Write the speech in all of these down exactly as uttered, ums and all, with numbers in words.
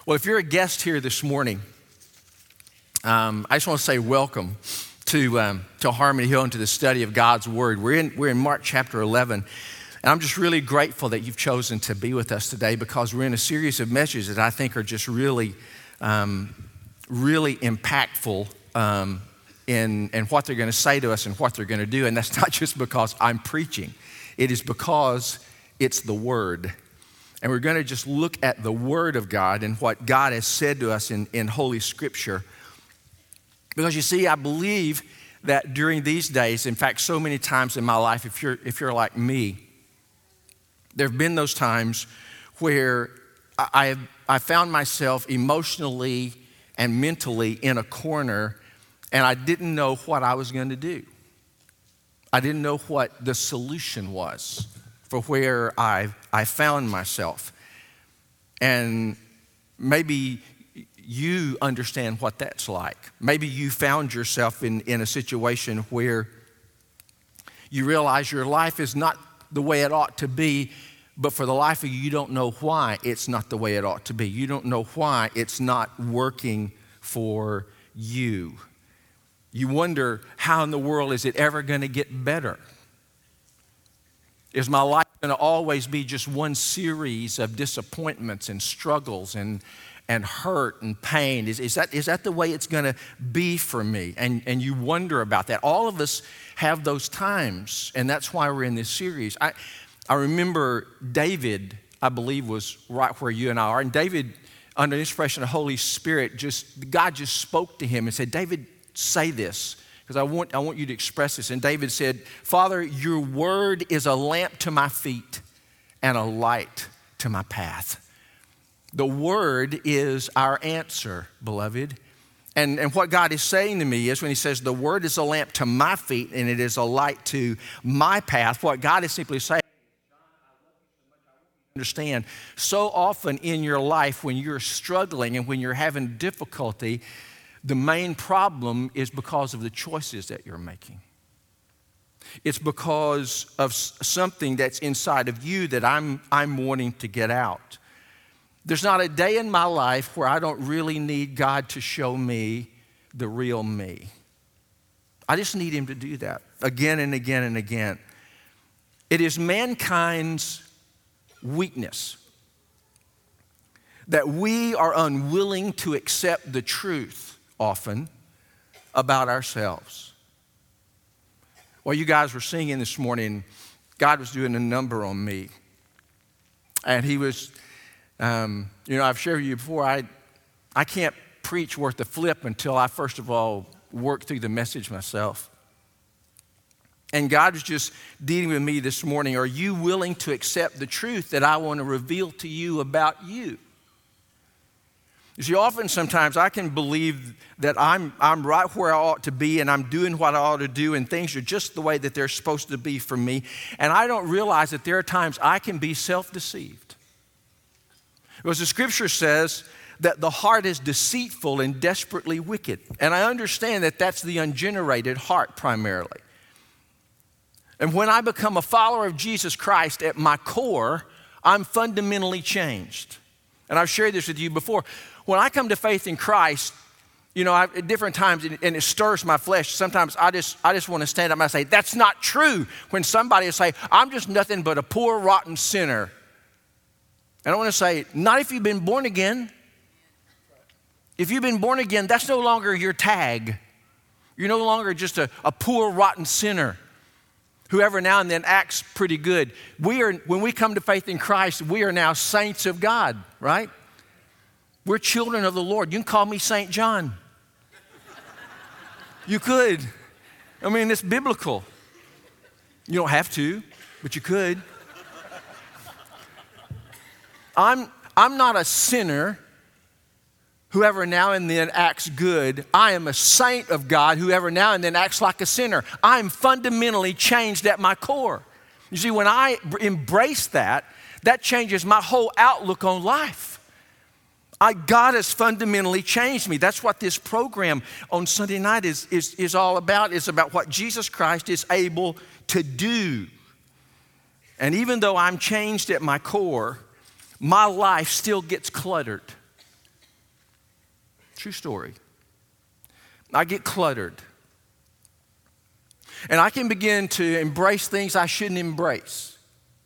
Well, if you're a guest here this morning, um, I just want to say welcome to um, to Harmony Hill and to the study of God's Word. We're in we're in Mark chapter eleven, and I'm just really grateful that you've chosen to be with us today because we're in a series of messages that I think are just really, um, really impactful um, in in what they're going to say to us and what they're going to do. And that's not just because I'm preaching; it is because it's the Word. And we're going to just look at the Word of God and what God has said to us in, in Holy Scripture. Because you see, I believe that during these days, in fact, so many times in my life, if you're, if you're like me, there have been those times where I, I found myself emotionally and mentally in a corner, and I didn't know what I was going to do. I didn't know what the solution was for where I I found myself. And maybe you understand what that's like. Maybe you found yourself in, in a situation where you realize your life is not the way it ought to be, but for the life of you, you don't know why it's not the way it ought to be. You don't know why it's not working for you. You wonder, how in the world is it ever going to get better? Is my life going to always be just one series of disappointments and struggles and, and hurt and pain? Is, is, that, is that the way it's going to be for me? And, and you wonder about that. All of us have those times, and that's why we're in this series. I, I remember David, I believe, was right where you and I are. And David, under the inspiration of the Holy Spirit, just God just spoke to him and said, David, say this. Because I want, I want you to express this. And David said, Father, your word is a lamp to my feet and a light to my path. The word is our answer, beloved. And, and what God is saying to me is when he says the word is a lamp to my feet and it is a light to my path, what God is simply saying, understand, so often in your life when you're struggling and when you're having difficulty, the main problem is because of the choices that you're making. It's because of something that's inside of you that I'm, I'm wanting to get out. There's not a day in my life where I don't really need God to show me the real me. I just need him to do that again and again and again. It is mankind's weakness that we are unwilling to accept the truth often about ourselves. Well, you guys were singing this morning, God was doing a number on me. And he was, um, you know, I've shared with you before, I, I can't preach worth a flip until I first of all work through the message myself. And God was just dealing with me this morning. Are you willing to accept the truth that I want to reveal to you about you? You see, often sometimes I can believe that I'm, I'm right where I ought to be and I'm doing what I ought to do and things are just the way that they're supposed to be for me. And I don't realize that there are times I can be self-deceived. Because the scripture says that the heart is deceitful and desperately wicked. And I understand that that's the ungenerated heart primarily. And when I become a follower of Jesus Christ at my core, I'm fundamentally changed. And I've shared this with you before. When I come to faith in Christ, you know, I, at different times, and it stirs my flesh, sometimes I just I just want to stand up and I say, that's not true. When somebody will say, I'm just nothing but a poor, rotten sinner. And I want to say, not if you've been born again. If you've been born again, that's no longer your tag. You're no longer just a, a poor, rotten sinner who every now and then acts pretty good. We are, when we come to faith in Christ, we are now saints of God, right? We're children of the Lord. You can call me Saint John. You could. I mean, it's biblical. You don't have to, but you could. I'm, I'm not a sinner who ever now and then acts good. I am a saint of God who ever now and then acts like a sinner. I'm fundamentally changed at my core. You see, when I embrace that, that changes my whole outlook on life. I, God has fundamentally changed me. That's what this program on Sunday night is, is, is all about. It's about what Jesus Christ is able to do. And even though I'm changed at my core, my life still gets cluttered. True story. I get cluttered. And I can begin to embrace things I shouldn't embrace.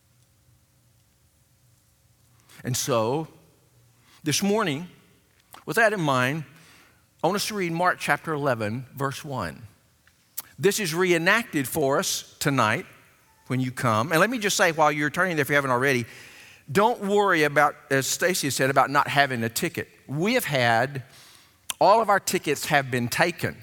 And so, this morning, with that in mind, I want us to read Mark chapter eleven, verse one. This is reenacted for us tonight when you come. And let me just say while you're turning there, if you haven't already, don't worry about, as Stacy said, about not having a ticket. We have had, all of our tickets have been taken.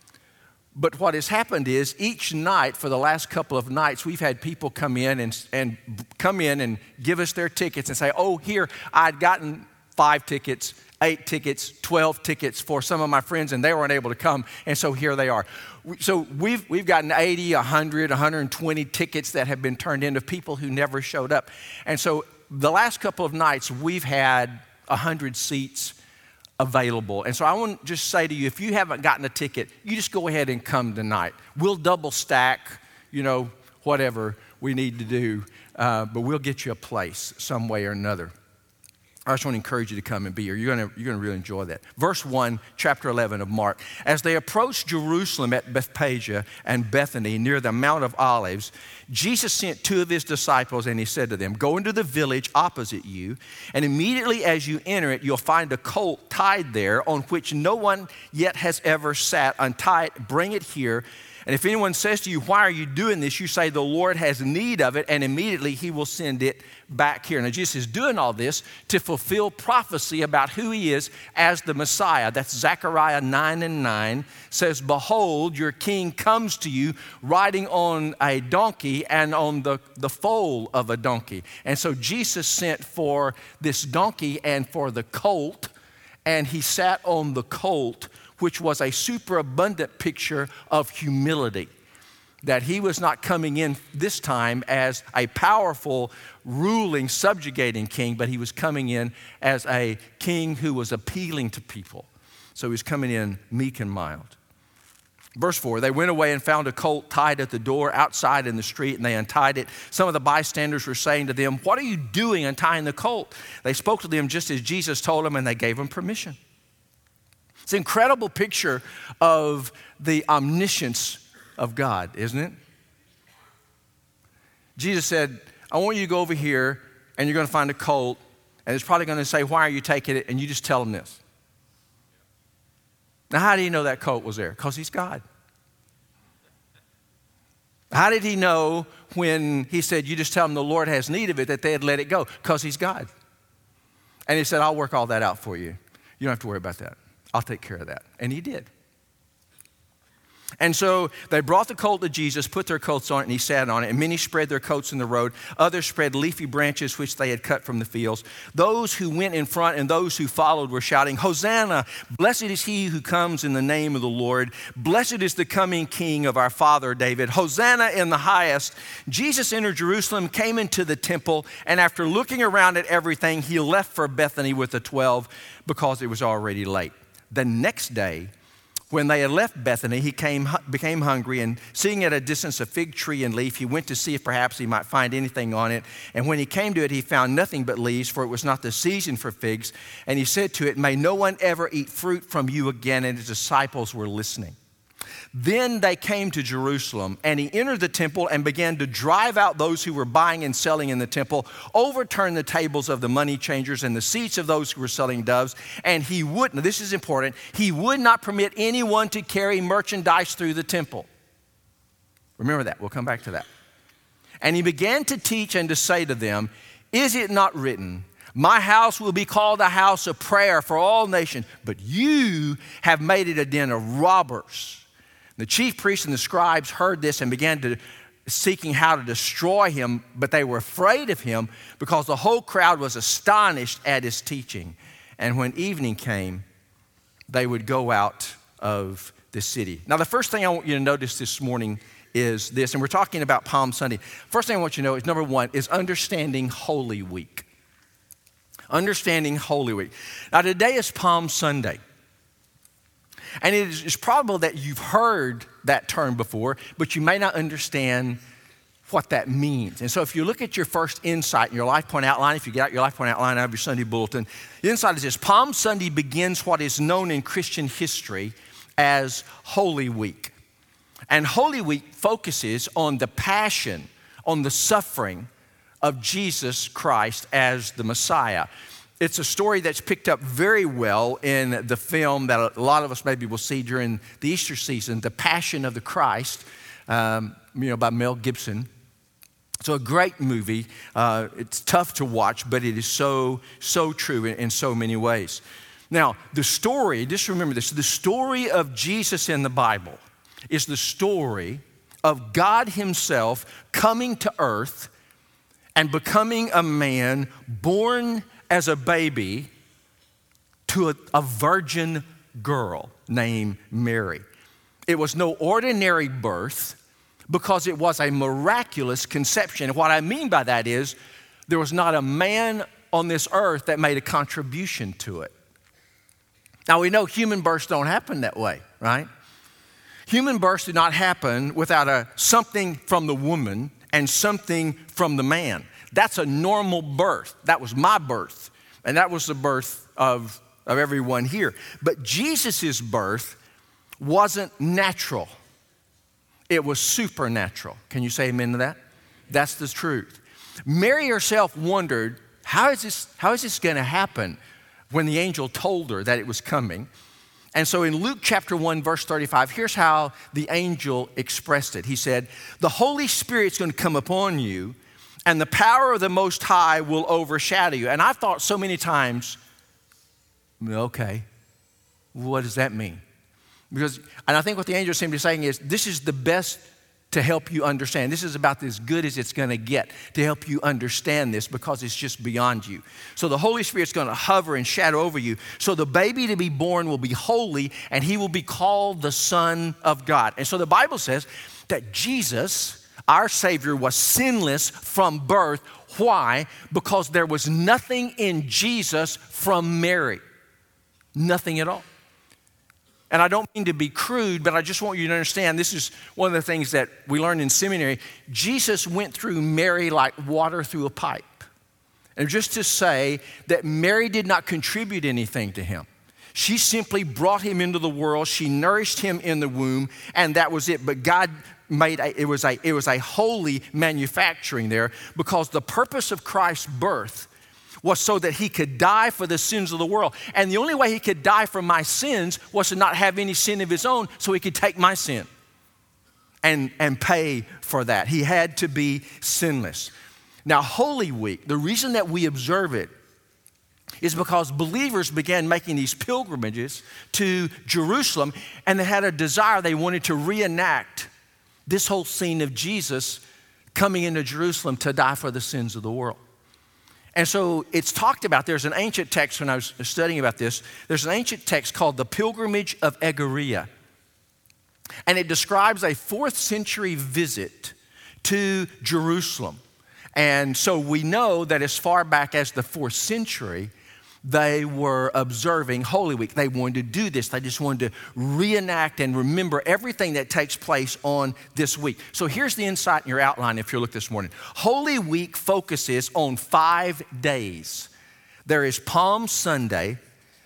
But what has happened is each night for the last couple of nights, we've had people come in and, and come in and give us their tickets and say, oh, here, I'd gotten five tickets, eight tickets, twelve tickets for some of my friends, and they weren't able to come, and so here they are. So we've, we've gotten eighty, one hundred, one hundred twenty tickets that have been turned in of people who never showed up. And so the last couple of nights, we've had one hundred seats available. And so I want to just say to you, if you haven't gotten a ticket, you just go ahead and come tonight. We'll double stack, you know, whatever we need to do, uh, but we'll get you a place some way or another. I just want to encourage you to come and be here. You're going to, you're going to really enjoy that. Verse one, chapter eleven of Mark. As they approached Jerusalem at Bethphage and Bethany near the Mount of Olives, Jesus sent two of his disciples and he said to them, go into the village opposite you, and immediately as you enter it, you'll find a colt tied there on which no one yet has ever sat. Untie it, bring it here. And if anyone says to you, why are you doing this? You say, the Lord has need of it, and immediately he will send it back here. Now, Jesus is doing all this to fulfill prophecy about who he is as the Messiah. That's Zechariah nine and nine says, behold, your king comes to you riding on a donkey and on the, the foal of a donkey. And so Jesus sent for this donkey and for the colt, and he sat on the colt, which was a superabundant picture of humility. That he was not coming in this time as a powerful, ruling, subjugating king, but he was coming in as a king who was appealing to people. So he was coming in meek and mild. Verse four, they went away and found a colt tied at the door outside in the street, and they untied it. Some of the bystanders were saying to them, what are you doing untying the colt? They spoke to them just as Jesus told them, and they gave them permission. It's an incredible picture of the omniscience of God, isn't it? Jesus said, I want you to go over here and you're going to find a colt, and it's probably going to say, why are you taking it? And you just tell them this. Now, how do you know that colt was there? Because he's God. How did he know when he said, you just tell them the Lord has need of it, that they had let it go? Because he's God. And he said, I'll work all that out for you. You don't have to worry about that. I'll take care of that. And he did. And so they brought the colt to Jesus, put their coats on it, and he sat on it. And many spread their coats in the road. Others spread leafy branches which they had cut from the fields. Those who went in front and those who followed were shouting, Hosanna! Blessed is he who comes in the name of the Lord. Blessed is the coming King of our father David. Hosanna in the highest. Jesus entered Jerusalem, came into the temple, and after looking around at everything, he left for Bethany with the twelve because it was already late. The next day, when they had left Bethany, he came, became hungry, and seeing at a distance a fig tree and leaf, he went to see if perhaps he might find anything on it. And when he came to it, he found nothing but leaves, for it was not the season for figs. And he said to it, may no one ever eat fruit from you again. And his disciples were listening. Then they came to Jerusalem, and he entered the temple and began to drive out those who were buying and selling in the temple, overturn the tables of the money changers and the seats of those who were selling doves. And he would, now this is important, he would not permit anyone to carry merchandise through the temple. Remember that, we'll come back to that. And he began to teach and to say to them, is it not written, my house will be called a house of prayer for all nations, but you have made it a den of robbers. The chief priests and the scribes heard this and began to seeking how to destroy him, but they were afraid of him because the whole crowd was astonished at his teaching. And when evening came, they would go out of the city. Now, the first thing I want you to notice this morning is this, and we're talking about Palm Sunday. First thing I want you to know is, number one, is understanding Holy Week. Understanding Holy Week. Now, today is Palm Sunday. And it is probable that you've heard that term before, but you may not understand what that means. And so if you look at your first insight in your Life Point outline, if you get out your Life Point outline out of your Sunday bulletin, the insight is this: Palm Sunday begins what is known in Christian history as Holy Week. And Holy Week focuses on the passion, on the suffering of Jesus Christ as the Messiah. It's a story that's picked up very well in the film that a lot of us maybe will see during the Easter season, The Passion of the Christ, um, you know, by Mel Gibson. So a great movie. Uh, it's tough to watch, but it is so, so true in, in so many ways. Now, the story, just remember this, the story of Jesus in the Bible is the story of God himself coming to earth and becoming a man born as a baby to a, a virgin girl named Mary. It was no ordinary birth because it was a miraculous conception. What I mean by that is there was not a man on this earth that made a contribution to it. Now we know human births don't happen that way, right? Human births do not happen without a something from the woman and something from the man. That's a normal birth. That was my birth, and that was the birth of, of everyone here. But Jesus' birth wasn't natural. It was supernatural. Can you say amen to that? That's the truth. Mary herself wondered, how is this, how is this going to happen when the angel told her that it was coming? And so in Luke chapter one, verse thirty-five, here's how the angel expressed it. He said, the Holy Spirit's going to come upon you, and the power of the Most High will overshadow you. And I've thought so many times, okay, what does that mean? Because, and I think what the angel seemed to be saying is, this is the best to help you understand. This is about as good as it's going to get to help you understand this, because it's just beyond you. So the Holy Spirit's going to hover and shadow over you. So the baby to be born will be holy, and he will be called the Son of God. And so the Bible says that Jesus, our Savior, was sinless from birth. Why? Because there was nothing in Jesus from Mary. Nothing at all. And I don't mean to be crude, but I just want you to understand, this is one of the things that we learned in seminary. Jesus went through Mary like water through a pipe. And just to say that Mary did not contribute anything to him. She simply brought him into the world. She nourished him in the womb, and that was it. But God made a, it was a, it was a holy manufacturing there, because the purpose of Christ's birth was so that he could die for the sins of the world. And the only way he could die for my sins was to not have any sin of his own, so he could take my sin and, and pay for that. He had to be sinless. Now, Holy Week, the reason that we observe it is because believers began making these pilgrimages to Jerusalem, and they had a desire. They wanted to reenact this whole scene of Jesus coming into Jerusalem to die for the sins of the world. And so it's talked about, there's an ancient text when I was studying about this, there's an ancient text called the Pilgrimage of Egeria. And it describes a fourth century visit to Jerusalem. And so we know that as far back as the fourth century, they were observing Holy Week. They wanted to do this. They just wanted to reenact and remember everything that takes place on this week. So here's the insight in your outline if you look this morning. Holy Week focuses on five days. There is Palm Sunday,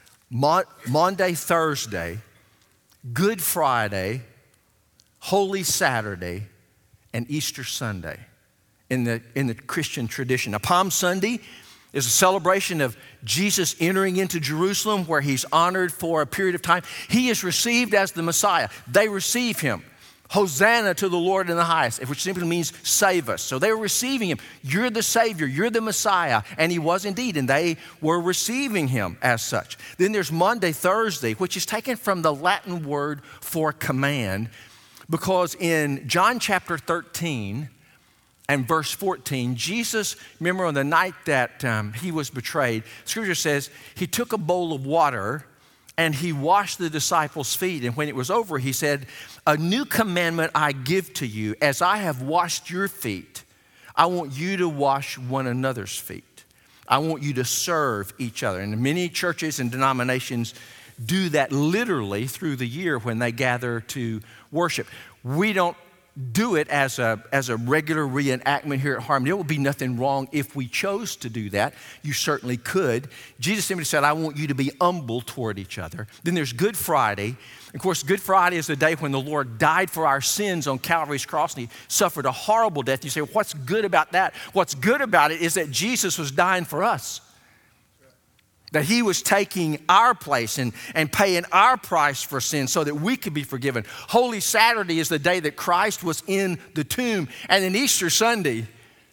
Maundy Thursday, Good Friday, Holy Saturday, and Easter Sunday in the, in the Christian tradition. Now, Palm Sunday is a celebration of Jesus entering into Jerusalem, where he's honored for a period of time. He is received as the Messiah. They receive him. Hosanna to the Lord in the highest, which simply means save us. So they were receiving him. You're the Savior. You're the Messiah. And he was indeed, and they were receiving him as such. Then there's Maundy Thursday, which is taken from the Latin word for command, because in John chapter thirteen, and verse fourteen, Jesus, remember on the night that um, he was betrayed, Scripture says he took a bowl of water and he washed the disciples' feet. And when it was over, he said, a new commandment I give to you, as I have washed your feet, I want you to wash one another's feet. I want you to serve each other. And many churches and denominations do that literally through the year when they gather to worship. We don't do it as a, as a regular reenactment here at Harmony. There would be nothing wrong if we chose to do that. You certainly could. Jesus simply said, I want you to be humble toward each other. Then there's Good Friday. Of course, Good Friday is the day when the Lord died for our sins on Calvary's cross, and he suffered a horrible death. You say, what's good about that? What's good about it is that Jesus was dying for us. That he was taking our place and, and paying our price for sin so that we could be forgiven. Holy Saturday is the day that Christ was in the tomb. And then Easter Sunday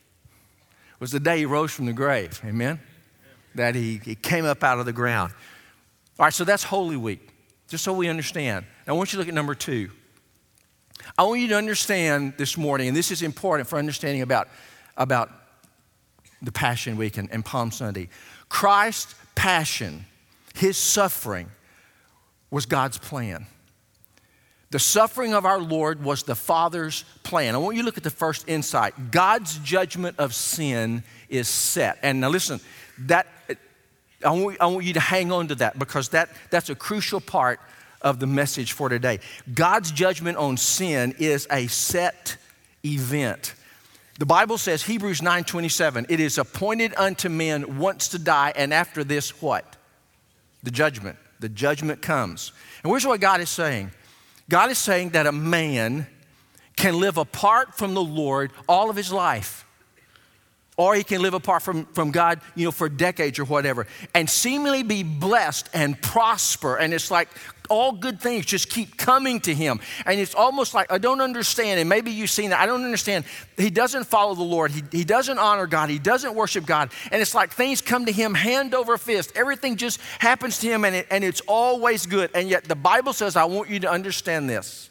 was the day he rose from the grave. Amen? That he, he came up out of the ground. All right, so that's Holy Week, just so we understand. Now, I want you to look at number two. I want you to understand this morning, and this is important for understanding about, about the Passion Week and, and Palm Sunday. Christ passion, his suffering, was God's plan. The suffering of our Lord was the Father's plan. I want you to look at the first insight. God's judgment of sin is set. And now listen, that I want, I want you to hang on to that because that, that's a crucial part of the message for today. God's judgment on sin is a set event. The Bible says, Hebrews nine twenty-seven, it is appointed unto men once to die, and after this, what? The judgment. The judgment comes. And here's what God is saying. God is saying that a man can live apart from the Lord all of his life. Or he can live apart from, from God, you know, for decades or whatever, and seemingly be blessed and prosper. And it's like all good things just keep coming to him. And it's almost like, I don't understand, and maybe you've seen that, I don't understand. He doesn't follow the Lord. He, he doesn't honor God. He doesn't worship God. And it's like things come to him hand over fist. Everything just happens to him, and, it, and it's always good. And yet the Bible says, I want you to understand this.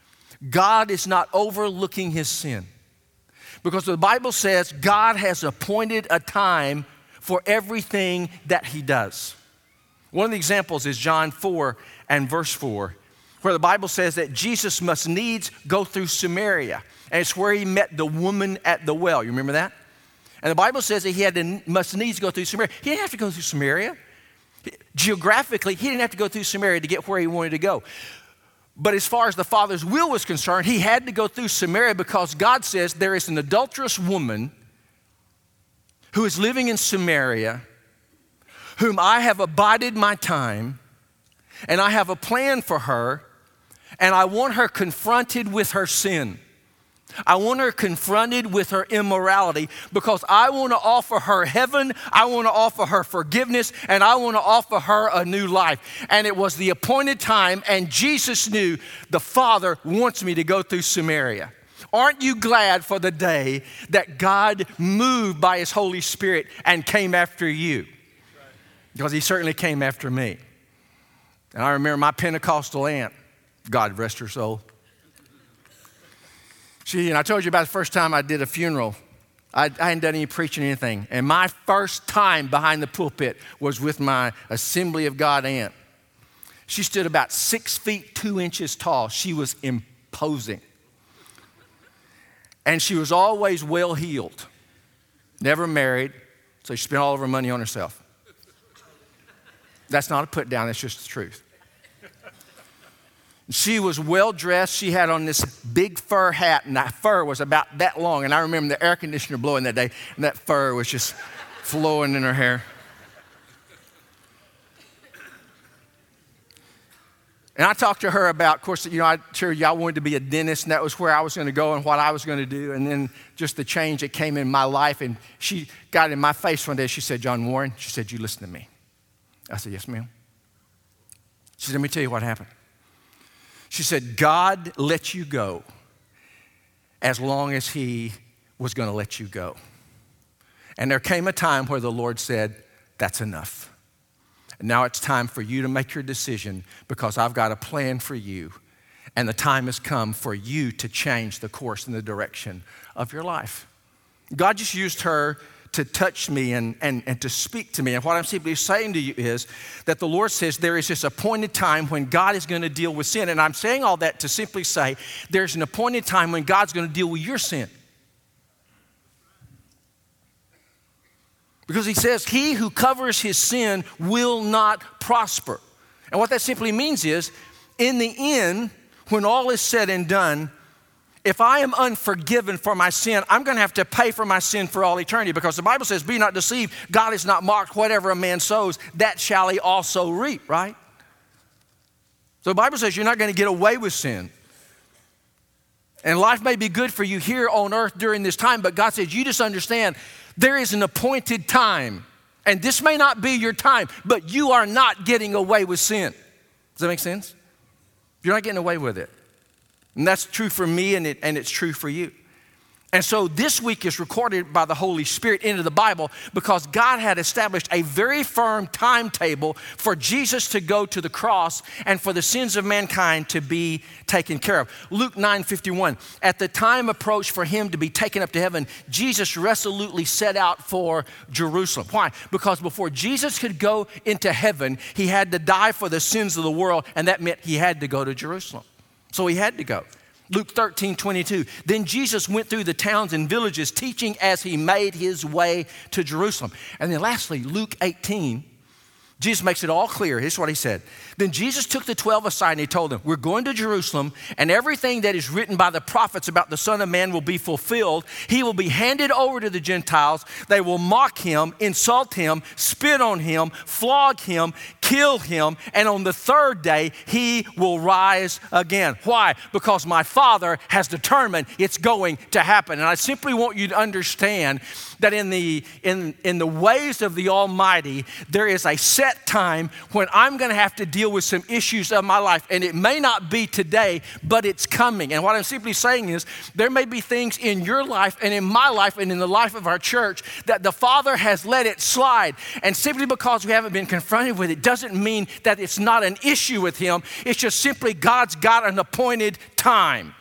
God is not overlooking his sin. Because the Bible says God has appointed a time for everything that he does. One of the examples is John four and verse four, where the Bible says that Jesus must needs go through Samaria. And it's where he met the woman at the well. You remember that? And the Bible says that he had to, must needs go through Samaria. He didn't have to go through Samaria. Geographically, he didn't have to go through Samaria to get where he wanted to go. But as far as the Father's will was concerned, he had to go through Samaria because God says there is an adulterous woman who is living in Samaria, whom I have abided my time, and I have a plan for her, and I want her confronted with her sin. I want her confronted with her immorality because I want to offer her heaven, I want to offer her forgiveness, and I want to offer her a new life. And it was the appointed time, and Jesus knew the Father wants me to go through Samaria. Aren't you glad for the day that God moved by his Holy Spirit and came after you? Because he certainly came after me. And I remember my Pentecostal aunt, God rest her soul. She, and I told you about the first time I did a funeral. I, I hadn't done any preaching or anything. And my first time behind the pulpit was with my Assembly of God aunt. She stood about six feet, two inches tall. She was imposing. And she was always well-heeled, never married, so she spent all of her money on herself. That's not a put down, that's just the truth. She was well-dressed. She had on this big fur hat, and that fur was about that long. And I remember the air conditioner blowing that day, and that fur was just flowing in her hair. And I talked to her about, of course, you know, I told you I wanted to be a dentist, and that was where I was going to go and what I was going to do. And then just the change that came in my life. And she got in my face one day. She said, John Warren, she said, you listen to me. I said, yes, ma'am. She said, let me tell you what happened. She said, God let you go as long as he was going to let you go. And there came a time where the Lord said, that's enough. And now it's time for you to make your decision because I've got a plan for you. And the time has come for you to change the course and the direction of your life. God just used her to touch me and, and, and to speak to me. And what I'm simply saying to you is that the Lord says there is this appointed time when God is going to deal with sin. And I'm saying all that to simply say there's an appointed time when God's going to deal with your sin. Because he says, he who covers his sin will not prosper. And what that simply means is, in the end, when all is said and done, If I am unforgiven for my sin, I'm going to have to pay for my sin for all eternity, because the Bible says, be not deceived, God is not mocked. Whatever a man sows, that shall he also reap, right? So the Bible says you're not going to get away with sin. And life may be good for you here on earth during this time, but God says, you just understand there is an appointed time. And this may not be your time, but you are not getting away with sin. Does that make sense? You're not getting away with it. And that's true for me, and, it, and it's true for you. And so this week is recorded by the Holy Spirit into the Bible because God had established a very firm timetable for Jesus to go to the cross and for the sins of mankind to be taken care of. Luke nine fifty-one, at the time approached for him to be taken up to heaven, Jesus resolutely set out for Jerusalem. Why? Because before Jesus could go into heaven, he had to die for the sins of the world, and that meant he had to go to Jerusalem. So he had to go. Luke thirteen twenty-two, then Jesus went through the towns and villages teaching as he made his way to Jerusalem. And then lastly, Luke eighteen, Jesus makes it all clear. Here's what he said. Then Jesus took the twelve aside and he told them, we're going to Jerusalem, and everything that is written by the prophets about the Son of Man will be fulfilled. He will be handed over to the Gentiles. They will mock him, insult him, spit on him, flog him, kill him, and on the third day, he will rise again. Why? Because my Father has determined it's going to happen. And I simply want you to understand that in the, in, in the ways of the Almighty, there is a set time when I'm going to have to deal with some issues of my life. And it may not be today, but it's coming. And what I'm simply saying is there may be things in your life and in my life and in the life of our church that the Father has let it slide. And simply because we haven't been confronted with it doesn't mean that it's not an issue with him. It's just simply God's got an appointed time.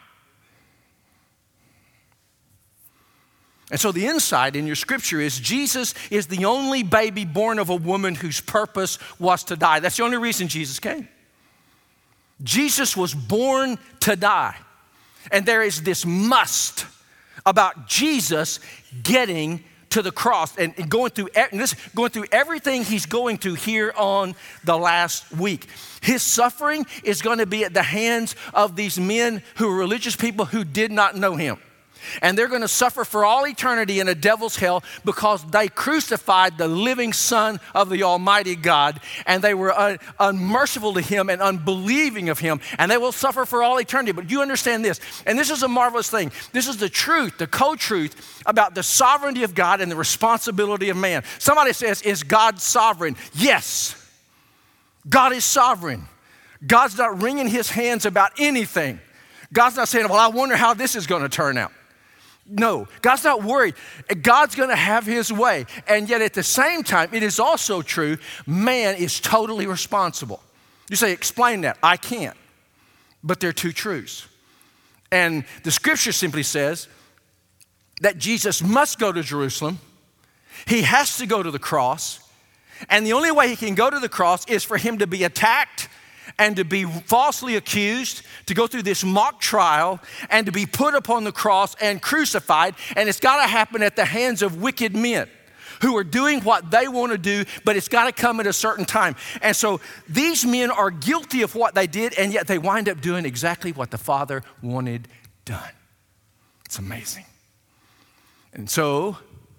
And so the insight in your scripture is Jesus is the only baby born of a woman whose purpose was to die. That's the only reason Jesus came. Jesus was born to die. And there is this must about Jesus getting to the cross and going through, and this, going through everything he's going through here on the last week. His suffering is going to be at the hands of these men who are religious people who did not know him. And they're going to suffer for all eternity in a devil's hell because they crucified the living Son of the Almighty God, and they were un- unmerciful to him and unbelieving of him, and they will suffer for all eternity. But you understand this, and this is a marvelous thing. This is the truth, the co-truth about the sovereignty of God and the responsibility of man. Somebody says, is God sovereign? Yes, God is sovereign. God's not wringing his hands about anything. God's not saying, well, I wonder how this is going to turn out. No, God's not worried. God's going to have his way. And yet at the same time, it is also true, man is totally responsible. You say, explain that. I can't. But they're two truths. And the scripture simply says that Jesus must go to Jerusalem. He has to go to the cross. And the only way he can go to the cross is for him to be attacked and to be falsely accused, to go through this mock trial, and to be put upon the cross and crucified. And it's got to happen at the hands of wicked men who are doing what they want to do, but it's got to come at a certain time. And so these men are guilty of what they did, and yet they wind up doing exactly what the Father wanted done. It's amazing. And so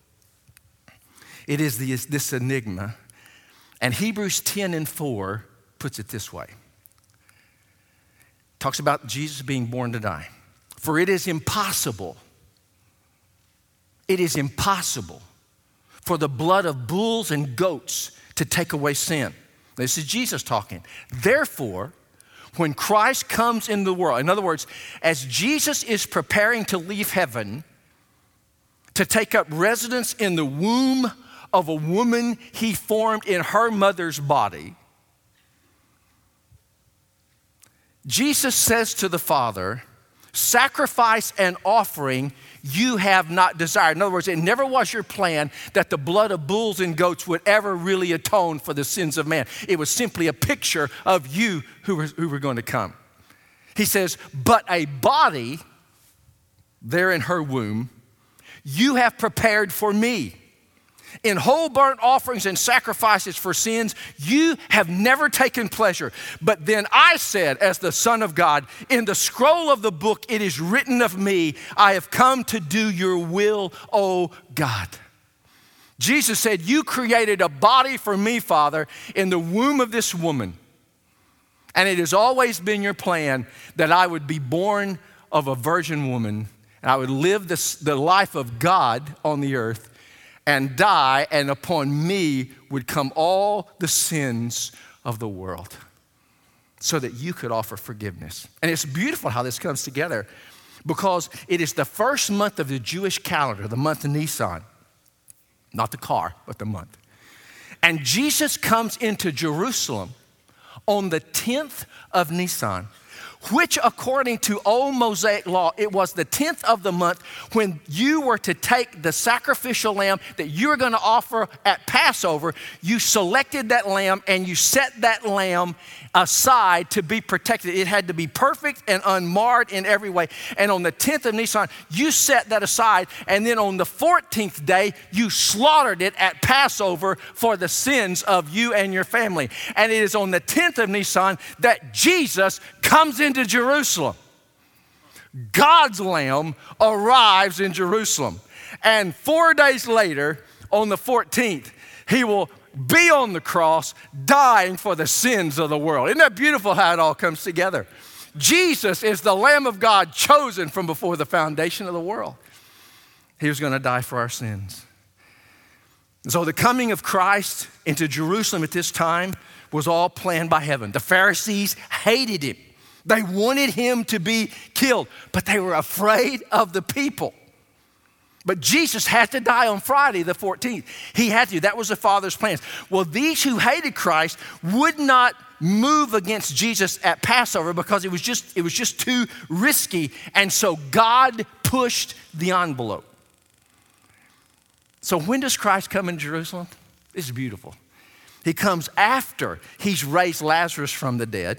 it is this, this enigma. And Hebrews ten and four puts it this way. Talks about Jesus being born to die. For it is impossible, it is impossible for the blood of bulls and goats to take away sin. This is Jesus talking. Therefore, when Christ comes in the world, in other words, as Jesus is preparing to leave heaven to take up residence in the womb of a woman he formed in her mother's body, Jesus says to the Father, sacrifice and offering you have not desired. In other words, it never was your plan that the blood of bulls and goats would ever really atone for the sins of man. It was simply a picture of you who were, who were going to come. He says, but a body there in her womb, you have prepared for me. In whole burnt offerings and sacrifices for sins, you have never taken pleasure. But then I said, as the Son of God, in the scroll of the book it is written of me, I have come to do your will, O God. Jesus said, you created a body for me, Father, in the womb of this woman. And it has always been your plan that I would be born of a virgin woman, and I would live this, the life of God on the earth, and die, and upon me would come all the sins of the world so that you could offer forgiveness. And it's beautiful how this comes together, because it is the first month of the Jewish calendar, the month of Nisan. Not the car, but the month. And Jesus comes into Jerusalem on the tenth of Nisan, which according to old Mosaic law, it was the tenth of the month when you were to take the sacrificial lamb that you were going to offer at Passover. You selected that lamb and you set that lamb aside to be protected. It had to be perfect and unmarred in every way. And on the tenth of Nisan, you set that aside. And then on the fourteenth day, you slaughtered it at Passover for the sins of you and your family. And it is on the tenth of Nisan that Jesus comes into Jerusalem. God's lamb arrives in Jerusalem. And four days later, on the fourteenth, he will be on the cross, dying for the sins of the world. Isn't that beautiful how it all comes together? Jesus is the Lamb of God chosen from before the foundation of the world. He was going to die for our sins. And so the coming of Christ into Jerusalem at this time was all planned by heaven. The Pharisees hated him. They wanted him to be killed, but they were afraid of the people. But Jesus had to die on Friday the fourteenth. He had to. That was the Father's plans. Well, these who hated Christ would not move against Jesus at Passover because it was just, it was just too risky. And so God pushed the envelope. So when does Christ come in Jerusalem? This is beautiful. He comes after he's raised Lazarus from the dead.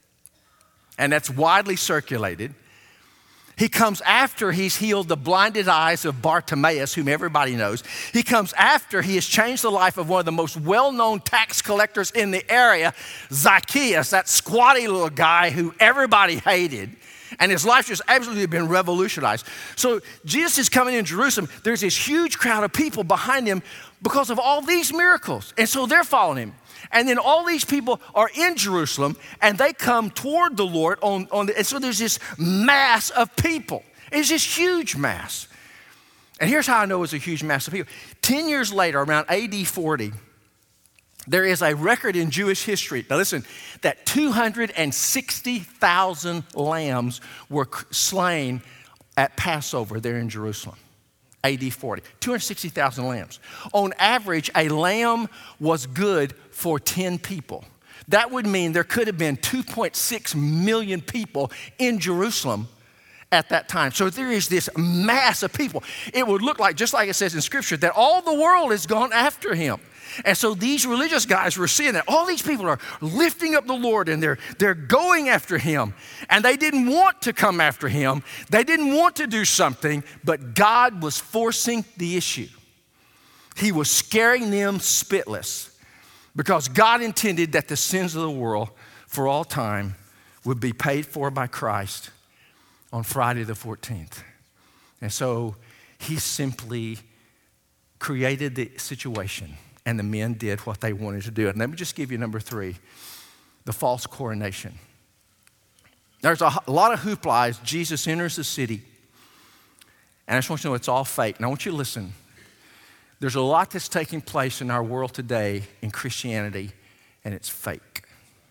And that's widely circulated. He comes after he's healed the blinded eyes of Bartimaeus, whom everybody knows. He comes after he has changed the life of one of the most well-known tax collectors in the area, Zacchaeus, that squatty little guy who everybody hated. And his life just absolutely been revolutionized. So Jesus is coming in Jerusalem. There's this huge crowd of people behind him because of all these miracles. And so they're following him. And then all these people are in Jerusalem and they come toward the Lord on, on the, and so there's this mass of people. It's this huge mass. And here's how I know it's a huge mass of people. Ten years later, around A D forty, there is a record in Jewish history, now listen, that two hundred sixty thousand lambs were slain at Passover there in Jerusalem. A D forty, two hundred sixty thousand lambs. On average, a lamb was good for ten people. That would mean there could have been two point six million people in Jerusalem at that time. So there is this mass of people. It would look like, just like it says in Scripture, that all the world has gone after him. And so these religious guys were seeing that all these people are lifting up the Lord and they're, they're going after him. And they didn't want to come after him. They didn't want to do something, but God was forcing the issue. He was scaring them spitless because God intended that the sins of the world for all time would be paid for by Christ on Friday the fourteenth. And so he simply created the situation. And the men did what they wanted to do. And let me just give you number three, the false coronation. There's a, a lot of hoopla as Jesus enters the city. And I just want you to know it's all fake. And I want you to listen. There's a lot that's taking place in our world today in Christianity, and it's fake.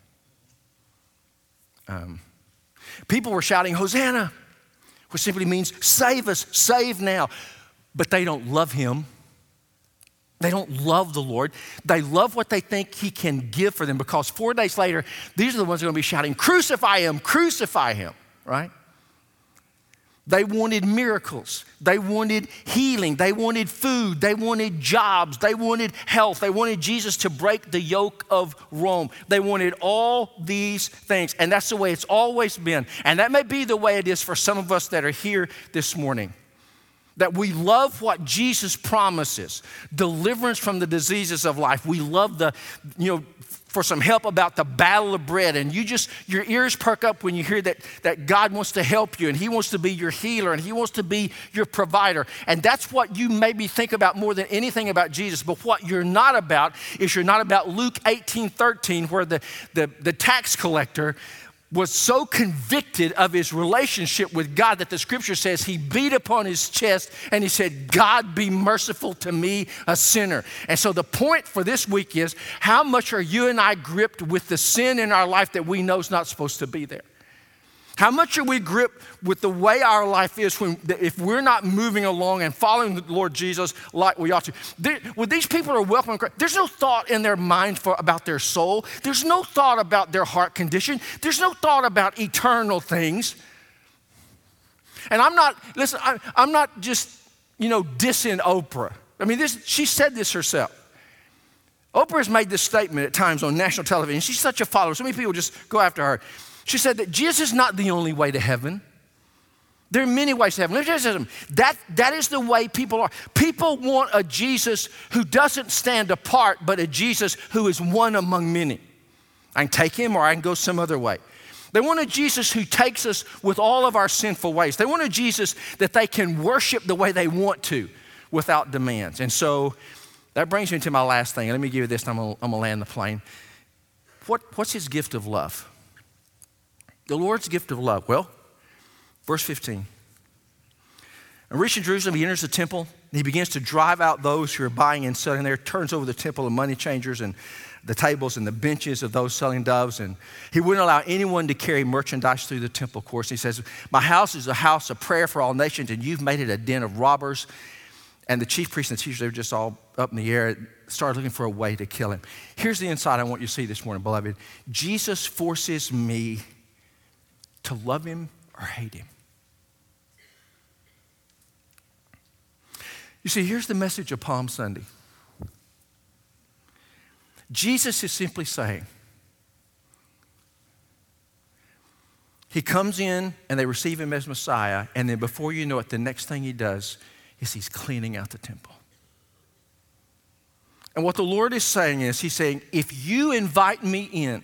Um, people were shouting, Hosanna, which simply means save us, save now. But they don't love him. They don't love the Lord. They love what they think he can give for them because four days later, these are the ones who are going to be shouting, crucify him, crucify him, right? They wanted miracles. They wanted healing. They wanted food. They wanted jobs. They wanted health. They wanted Jesus to break the yoke of Rome. They wanted all these things. And that's the way it's always been. And that may be the way it is for some of us that are here this morning. That we love what Jesus promises, deliverance from the diseases of life. We love the, you know, for some help about the battle of bread. And you just, your ears perk up when you hear that, that God wants to help you and he wants to be your healer and he wants to be your provider. And that's what you maybe think about more than anything about Jesus. But what you're not about is you're not about Luke eighteen thirteen, where the, the, the tax collector was so convicted of his relationship with God that the scripture says he beat upon his chest and he said, God, be merciful to me, a sinner. And so the point for this week is, how much are you and I gripped with the sin in our life that we know is not supposed to be there? How much are we gripped with the way our life is when, if we're not moving along and following the Lord Jesus like we ought to? There, when these people are welcoming Christ, there's no thought in their mind for, about their soul. There's no thought about their heart condition. There's no thought about eternal things. And I'm not, listen, I, I'm not just, you know, dissing Oprah. I mean, this, she said this herself. Oprah has made this statement at times on national television. She's such a follower. So many people just go after her. She said that Jesus is not the only way to heaven. There are many ways to heaven. Let me tell you something. That, that is the way people are. People want a Jesus who doesn't stand apart, but a Jesus who is one among many. I can take him or I can go some other way. They want a Jesus who takes us with all of our sinful ways. They want a Jesus that they can worship the way they want to without demands. And so that brings me to my last thing. Let me give you this and I'm going to land the plane. What, what's his gift of love? The Lord's gift of love. Well, verse fifteen. And reaching Jerusalem, he enters the temple, and he begins to drive out those who are buying and selling there, turns over the temple of money changers and the tables and the benches of those selling doves. And he wouldn't allow anyone to carry merchandise through the temple courts. He says, my house is a house of prayer for all nations, and you've made it a den of robbers. And the chief priests and the teachers, they were just all up in the air, started looking for a way to kill him. Here's the insight I want you to see this morning, beloved. Jesus forces me to love him or hate him. You see, here's the message of Palm Sunday. Jesus is simply saying, he comes in and they receive him as Messiah, and then before you know it, the next thing he does is he's cleaning out the temple. And what the Lord is saying is, he's saying, if you invite me in,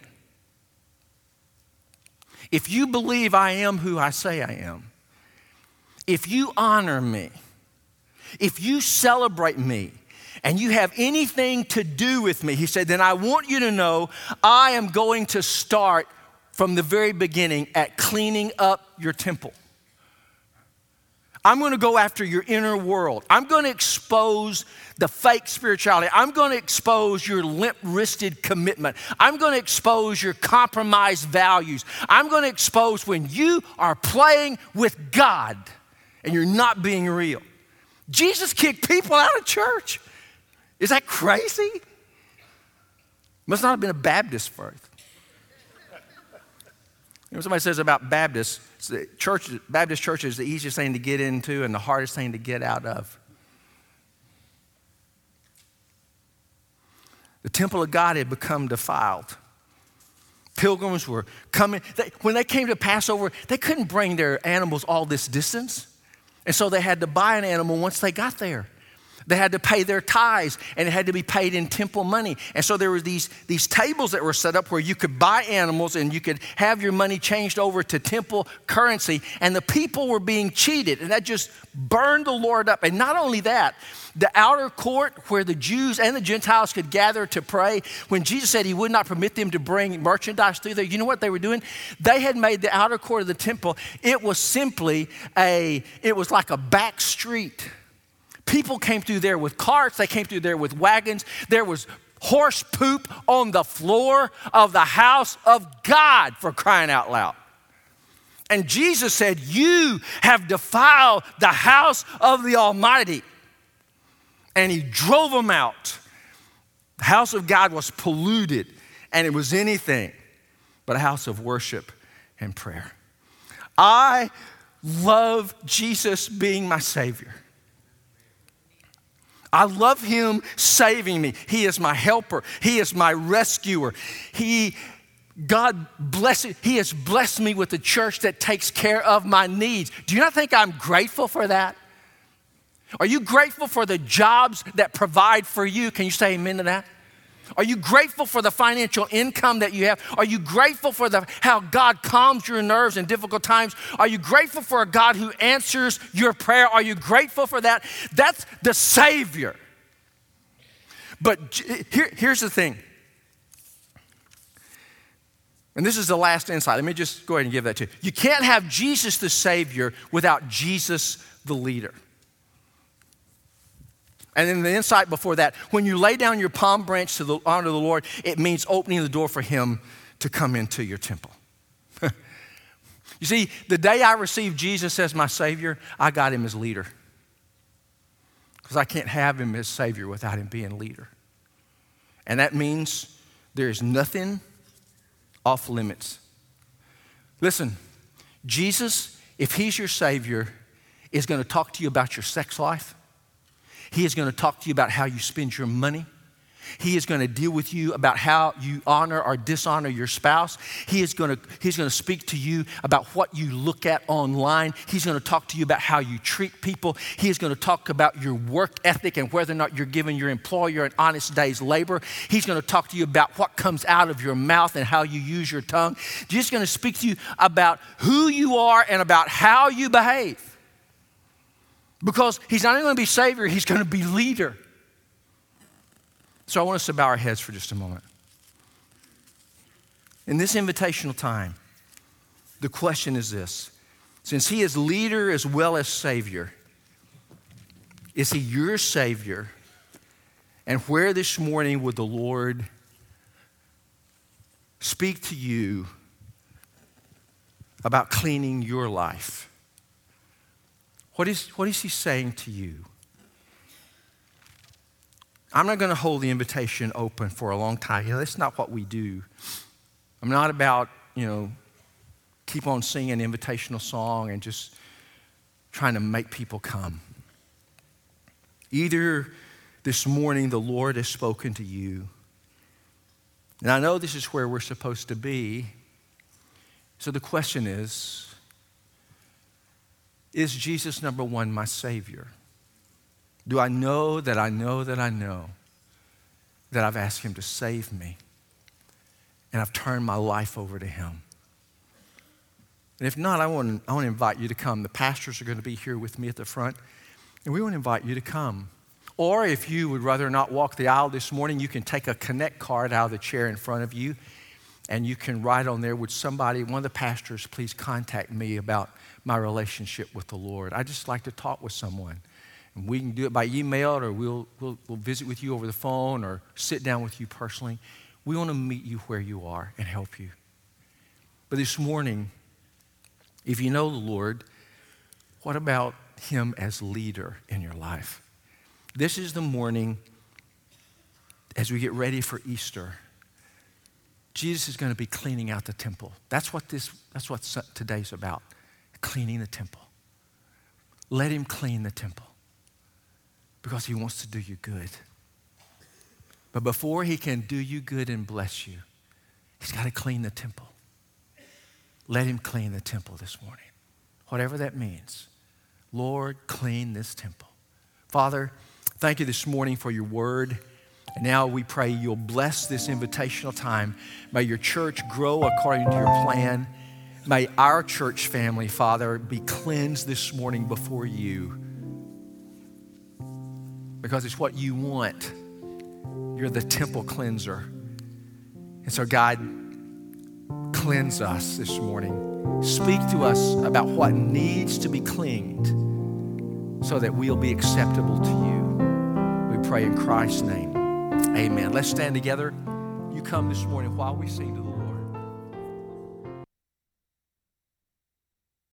if you believe I am who I say I am, if you honor me, if you celebrate me, and you have anything to do with me, he said, then I want you to know I am going to start from the very beginning at cleaning up your temple. I'm going to go after your inner world. I'm going to expose the fake spirituality. I'm going to expose your limp-wristed commitment. I'm going to expose your compromised values. I'm going to expose when you are playing with God and you're not being real. Jesus kicked people out of church. Is that crazy? Must not have been a Baptist first. You know, somebody says about Baptists, church, Baptist church is the easiest thing to get into and the hardest thing to get out of. The temple of God had become defiled. Pilgrims were coming. They, when they came to Passover, they couldn't bring their animals all this distance. And so they had to buy an animal once they got there. They had to pay their tithes, and it had to be paid in temple money. And so there were these, these tables that were set up where you could buy animals and you could have your money changed over to temple currency. And the people were being cheated, and that just burned the Lord up. And not only that, the outer court where the Jews and the Gentiles could gather to pray, when Jesus said he would not permit them to bring merchandise through there, you know what they were doing? They had made the outer court of the temple, it was simply a, it was like a back street. People came through there with carts. They came through there with wagons. There was horse poop on the floor of the house of God, for crying out loud. And Jesus said, you have defiled the house of the Almighty. And he drove them out. The house of God was polluted, and it was anything but a house of worship and prayer. I love Jesus being my Savior. I love him saving me. He is my helper. He is my rescuer. He, God bless it. He has blessed me with a church that takes care of my needs. Do you not think I'm grateful for that? Are you grateful for the jobs that provide for you? Can you say amen to that? Are you grateful for the financial income that you have? Are you grateful for the, how God calms your nerves in difficult times? Are you grateful for a God who answers your prayer? Are you grateful for that? That's the Savior. But here, here's the thing. And this is the last insight. Let me just go ahead and give that to you. You can't have Jesus the Savior without Jesus the leader. And then the insight before that, when you lay down your palm branch to the honor of the Lord, it means opening the door for him to come into your temple. You see, the day I received Jesus as my Savior, I got him as leader. Because I can't have him as Savior without him being leader. And that means there is nothing off limits. Listen, Jesus, if he's your Savior, is going to talk to you about your sex life. He is going to talk to you about how you spend your money. He is going to deal with you about how you honor or dishonor your spouse. He is going to, he's going to speak to you about what you look at online. He's going to talk to you about how you treat people. He is going to talk about your work ethic and whether or not you're giving your employer an honest day's labor. He's going to talk to you about what comes out of your mouth and how you use your tongue. He's going to speak to you about who you are and about how you behave. Because he's not only going to be Savior, he's going to be leader. So I want us to bow our heads for just a moment. In this invitational time, the question is this. Since he is leader as well as Savior, is he your Savior? And where this morning would the Lord speak to you about cleaning your life? What is, what is he saying to you? I'm not going to hold the invitation open for a long time. You know, that's not what we do. I'm not about, you know, keep on singing an invitational song and just trying to make people come. Either this morning the Lord has spoken to you, and I know this is where we're supposed to be. So the question is, is Jesus, number one, my Savior? Do I know that I know that I know that I've asked him to save me and I've turned my life over to him? And if not, I want, I want to invite you to come. The pastors are going to be here with me at the front, and we want to invite you to come. Or if you would rather not walk the aisle this morning, you can take a Connect card out of the chair in front of you, and you can write on there, would somebody, one of the pastors, please contact me about my relationship with the Lord. I just like to talk with someone. And we can do it by email, or we'll, we'll, we'll visit with you over the phone or sit down with you personally. We want to meet you where you are and help you. But this morning, if you know the Lord, what about him as leader in your life? This is the morning as we get ready for Easter. Jesus is going to be cleaning out the temple. That's what this, that's what today's about, cleaning the temple. Let him clean the temple because he wants to do you good. But before he can do you good and bless you, he's got to clean the temple. Let him clean the temple this morning, whatever that means. Lord, clean this temple. Father, thank you this morning for your word. And now we pray you'll bless this invitational time. May your church grow according to your plan. May our church family, Father, be cleansed this morning before you. Because it's what you want. You're the temple cleanser. And so God, cleanse us this morning. Speak to us about what needs to be cleaned so that we'll be acceptable to you. We pray in Christ's name. Amen. Let's stand together. You come this morning while we sing to the Lord.